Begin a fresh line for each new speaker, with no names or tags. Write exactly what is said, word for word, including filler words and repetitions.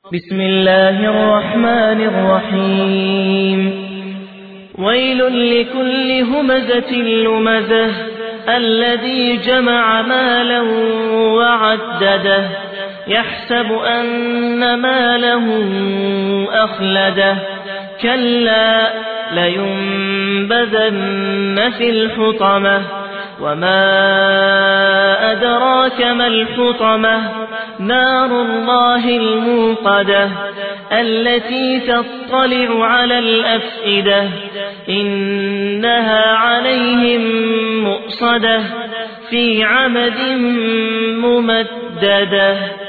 بسم الله الرحمن الرحيم ويل لكل همزة لمزة الذي جمع مالا وعدده يحسب أن ماله أخلده كلا لينبذن في الحطمة وما أدراك ما الحطمة نار الله الموقدة التي تطلع على الأفئدة إنها عليهم مؤصدة في عمد ممددة.